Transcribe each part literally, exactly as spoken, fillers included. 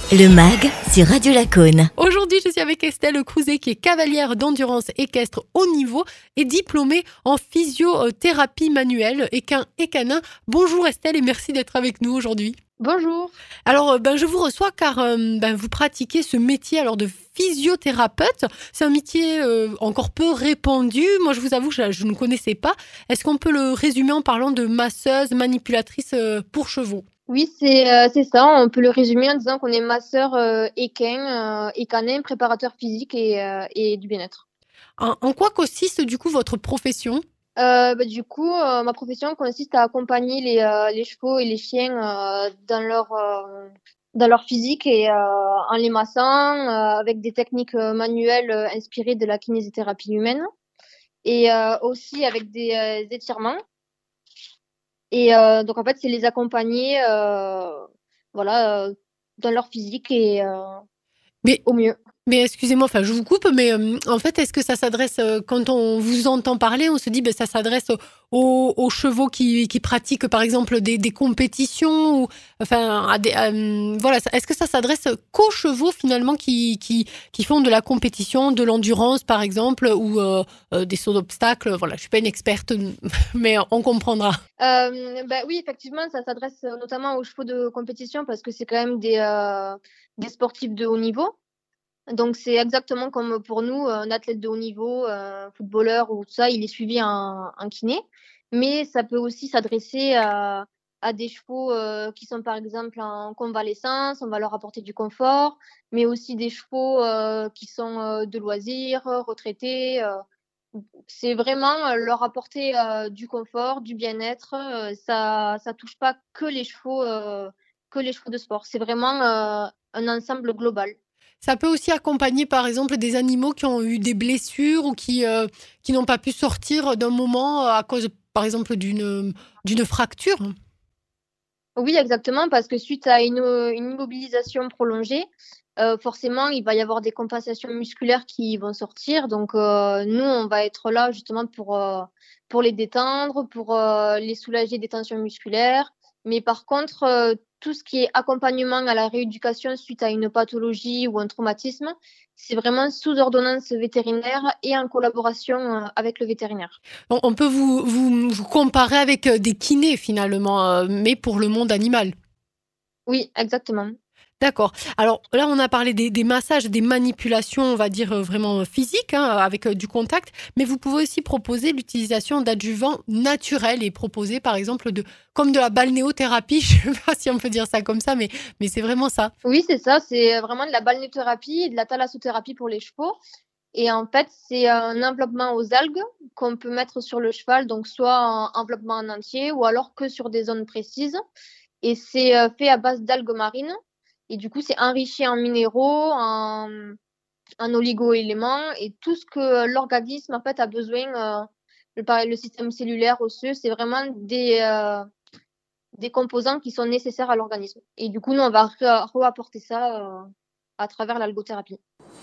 Le MAG sur Radio Lacaune. Aujourd'hui, je suis avec Estelle Crouzet, qui est cavalière d'endurance équestre haut niveau et diplômée en physiothérapie manuelle équin et canin. Bonjour Estelle et merci d'être avec nous aujourd'hui. Bonjour. Alors, ben, je vous reçois car euh, ben, vous pratiquez ce métier alors de physiothérapeute. C'est un métier euh, encore peu répandu. Moi, je vous avoue, je, je ne connaissais pas. Est-ce qu'on peut le résumer en parlant de masseuse, manipulatrice euh, pour chevaux ? Oui, c'est euh, c'est ça. On peut le résumer en disant qu'on est masseur euh, équin euh, et canin, préparateur physique et, euh, et du bien-être. En, en quoi consiste du coup votre profession ? Euh, bah, du coup, euh, ma profession consiste à accompagner les, euh, les chevaux et les chiens euh, dans leur euh, dans leur physique et euh, en les massant euh, avec des techniques euh, manuelles euh, inspirées de la kinésithérapie humaine et euh, aussi avec des euh, étirements. Et euh, donc en fait, c'est les accompagner, euh, voilà, euh, dans leur physique et euh, Mais au mieux. Mais excusez-moi, enfin je vous coupe, mais euh, en fait, est-ce que ça s'adresse, euh, quand on vous entend parler, on se dit, ben, ça s'adresse aux, aux chevaux qui, qui pratiquent, par exemple, des, des compétitions ou, enfin, à des, euh, voilà, est-ce que ça s'adresse qu'aux chevaux, finalement, qui, qui, qui font de la compétition, de l'endurance, par exemple, ou euh, euh, des sauts d'obstacles? Voilà, je suis pas une experte, mais on comprendra. Euh, bah oui, effectivement, ça s'adresse notamment aux chevaux de compétition parce que c'est quand même des, euh, des sportifs de haut niveau. Donc c'est exactement comme pour nous, un athlète de haut niveau, un footballeur ou tout ça, il est suivi en, en kiné. Mais ça peut aussi s'adresser à, à des chevaux euh, qui sont par exemple en convalescence, on va leur apporter du confort, mais aussi des chevaux euh, qui sont euh, de loisirs, retraités. Euh, c'est vraiment euh, leur apporter euh, du confort, du bien-être. Euh, ça ça touche pas que les chevaux, euh, que les chevaux de sport. C'est vraiment euh, un ensemble global. Ça peut aussi accompagner, par exemple, des animaux qui ont eu des blessures ou qui, euh, qui n'ont pas pu sortir d'un moment à cause, par exemple, d'une, d'une fracture. Oui, exactement, parce que suite à une, une immobilisation prolongée, euh, forcément, il va y avoir des compensations musculaires qui vont sortir. Donc, euh, nous, on va être là justement pour, euh, pour les détendre, pour euh, les soulager des tensions musculaires. Mais par contre, euh, tout ce qui est accompagnement à la rééducation suite à une pathologie ou un traumatisme, c'est vraiment sous ordonnance vétérinaire et en collaboration euh, avec le vétérinaire. On, on peut vous, vous, vous comparer avec euh, des kinés, finalement, euh, mais pour le monde animal. Oui, exactement. D'accord. Alors là, on a parlé des, des massages, des manipulations, on va dire euh, vraiment euh, physiques, hein, avec euh, du contact, mais vous pouvez aussi proposer l'utilisation d'adjuvants naturels et proposer, par exemple, de, comme de la balnéothérapie, je ne sais pas si on peut dire ça comme ça, mais, mais c'est vraiment ça. Oui, c'est ça, c'est vraiment de la balnéothérapie et de la thalassothérapie pour les chevaux. Et en fait, c'est un enveloppement aux algues qu'on peut mettre sur le cheval, donc soit un enveloppement en entier ou alors que sur des zones précises. Et c'est euh, fait à base d'algues marines. Et du coup, c'est enrichi en minéraux, en, en oligo-éléments et tout ce que l'organisme en fait a besoin. Euh, le, le système cellulaire, osseux, c'est vraiment des, euh, des composants qui sont nécessaires à l'organisme. Et du coup, nous, on va re-apporter ça euh, à travers l'algothérapie.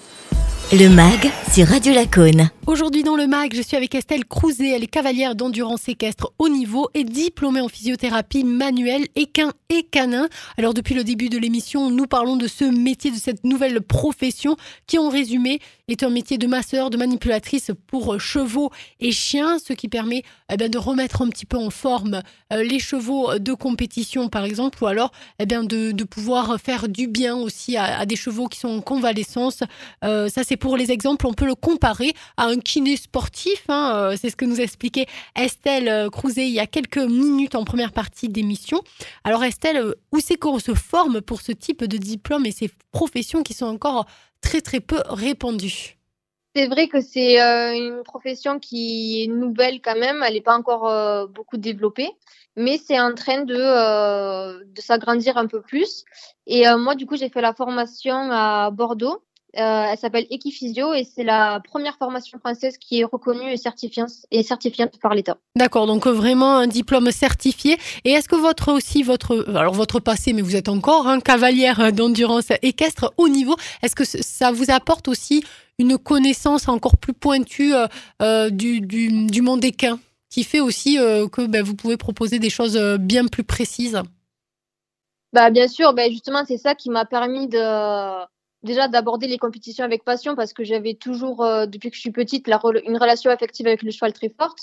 Le MAG sur Radio Lacaune. Aujourd'hui dans le MAG, je suis avec Estelle Crouzet, elle est cavalière d'endurance équestre haut niveau et diplômée en physiothérapie manuelle équin et canin. Alors depuis le début de l'émission, nous parlons de ce métier, de cette nouvelle profession qui en résumé est un métier de masseur, de manipulatrice pour chevaux et chiens, ce qui permet eh bien, de remettre un petit peu en forme euh, les chevaux de compétition par exemple, ou alors eh bien, de, de pouvoir faire du bien aussi à, à des chevaux qui sont en convalescence. Euh, ça c'est pour les exemples, on peut le comparer à un kiné sportif, hein, euh, c'est ce que nous expliquait Estelle Crouzet il y a quelques minutes en première partie d'émission. Alors Estelle, où c'est qu'on se forme pour ce type de diplôme et ces professions qui sont encore très très peu répandues? C'est vrai que c'est euh, une profession qui est nouvelle quand même, elle n'est pas encore euh, beaucoup développée, mais c'est en train de, euh, de s'agrandir un peu plus. Et euh, moi, du coup, j'ai fait la formation à Bordeaux. Euh, elle s'appelle Equiphysio et c'est la première formation française qui est reconnue et certifiante, et certifiante par l'État. D'accord, donc vraiment un diplôme certifié. Et est-ce que votre aussi votre alors votre passé, mais vous êtes encore hein, cavalière d'endurance équestre haut niveau, est-ce que ça vous apporte aussi une connaissance encore plus pointue euh, euh, du, du, du monde équin, qui fait aussi euh, que ben, vous pouvez proposer des choses bien plus précises? Bah, bien sûr, bah, justement, c'est ça qui m'a permis de déjà d'aborder les compétitions avec passion parce que j'avais toujours, heu, depuis que je suis petite, la rela une relation affective avec le cheval très forte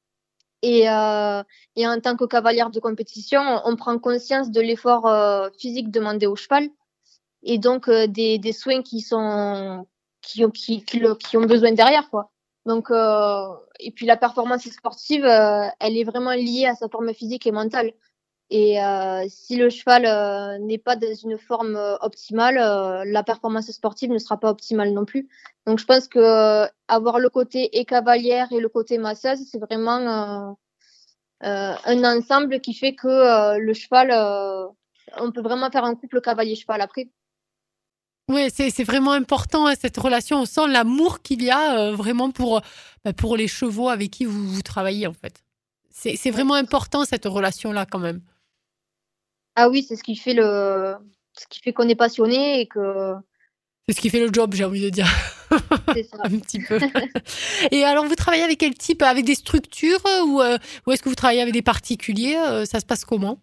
et heu et en tant que cavalière de compétition, on prend conscience de l'effort, heu, physique demandé au cheval et donc heu, des des soins qui sont qui ont qui qui le qui ont besoin derrière, quoi. Donc heu et puis la performance sportive, heu, elle est vraiment liée à sa forme physique et mentale. Et heu, si le cheval, heu, n'est pas dans une forme, heu, optimale, heu, la performance sportive ne sera pas optimale non plus. Donc je pense qu'avoir le côté et cavalière et le côté masseuse, c'est vraiment, heu heu, un ensemble qui fait que, heu, le cheval, heu, on peut vraiment faire un couple cavalier-cheval après. Ouais, c'est c'est vraiment important, hein, cette relation. On sent l'amour qu'il y a, heu, vraiment pour, heu, bah, pour les chevaux avec qui vous vous travaillez, en fait. C'est c'est Ouais. vraiment important cette relation-là, quand même. Ah oui, c'est ce qui fait le ce qui fait qu'on est passionné et que C'est ce qui fait le job, j'ai envie de dire. c'est ça. Un petit peu. Et alors, vous travaillez avec quel type? Avec des structures, heu, ou, heu, ou est-ce que vous travaillez avec des particuliers? Heu, ça se passe comment?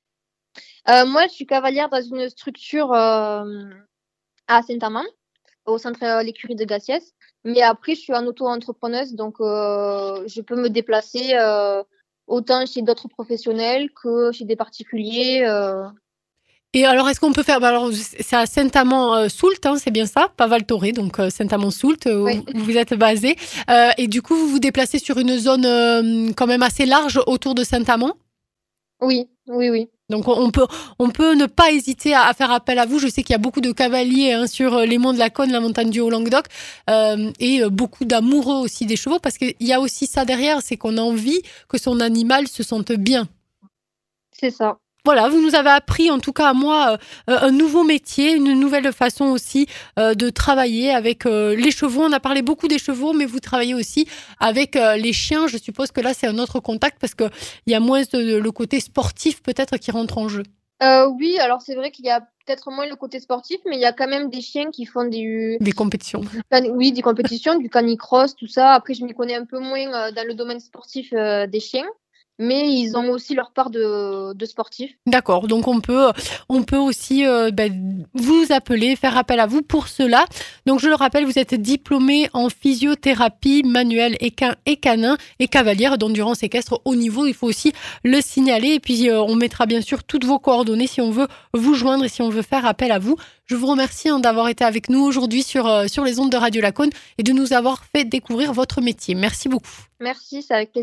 Heu, moi, je suis cavalière dans une structure, hem, à Saint-Amand. Au centre, heu, l'écurie de Gassiès. Mais après, je suis en auto-entrepreneuse, donc heu, je peux me déplacer, heu, autant chez d'autres professionnels que chez des particuliers, heu Et alors, est-ce qu'on peut faire bah, alors, c'est à Saint-Amand, heu, Soult, hein, c'est bien ça? Pas Val Thoré, donc heu, Saint-Amand-Soult, heu, ouais. où vous êtes basés. Heu et du coup, vous vous déplacez sur une zone, hem, quand même assez large autour de Saint-Amand? Oui, oui, oui. Donc on on peut on peut ne pas hésiter à à faire appel à vous. Je sais qu'il y a beaucoup de cavaliers, hein, sur, heu, les monts de la Cône, la montagne du Haut-Languedoc, hem et heu, beaucoup d'amoureux aussi des chevaux parce qu'il y a aussi ça derrière, c'est qu'on a envie que son animal se sente bien. C'est ça. Voilà, vous nous avez appris, en tout cas à moi, heu, un nouveau métier, une nouvelle façon aussi, heu, de travailler avec, heu, les chevaux. On a parlé beaucoup des chevaux, mais vous travaillez aussi avec, heu, les chiens. Je suppose que là, c'est un autre contact parce qu'il y a moins de le côté sportif peut-être qui rentre en jeu. Heu, oui, alors c'est vrai qu'il y a peut-être moins le côté sportif, mais il y a quand même des chiens qui font du Des compétitions. du can oui, des compétitions, du canicross, tout ça. Après, je m'y connais un peu moins, heu, dans le domaine sportif, heu, des chiens, mais ils ont aussi leur part de de sportifs. D'accord, donc on peut, on peut aussi, heu, bah, vous appeler, faire appel à vous pour cela. Donc je le rappelle, vous êtes diplômée en physiothérapie manuelle équin et canin et cavalière d'endurance équestre haut niveau. Il faut aussi le signaler et puis, heu, on mettra bien sûr toutes vos coordonnées si on veut vous joindre et si on veut faire appel à vous. Je vous remercie, hein, d'avoir été avec nous aujourd'hui sur, heu, sur les ondes de Radio Lacaune et de nous avoir fait découvrir votre métier. Merci beaucoup. Merci, c'est avec plai